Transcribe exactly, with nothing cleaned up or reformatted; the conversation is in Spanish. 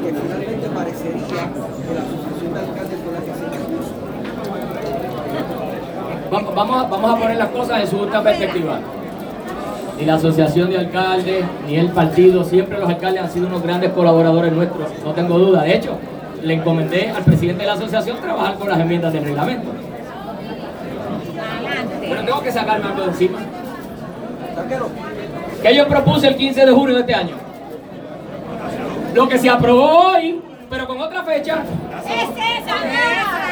que finalmente parecería que la asociación de alcaldes fue la que se impuso. Vamos, vamos, a, vamos a poner las cosas en su justa perspectiva. Ni la asociación de alcaldes, ni el partido, siempre los alcaldes han sido unos grandes colaboradores nuestros, no tengo duda. De hecho, le encomendé al presidente de la asociación trabajar con las enmiendas del reglamento. Pero tengo que sacarme algo de encima. Que yo propuse el quince de junio de este año. Lo que se aprobó hoy, pero con otra fecha. ¡Es esa!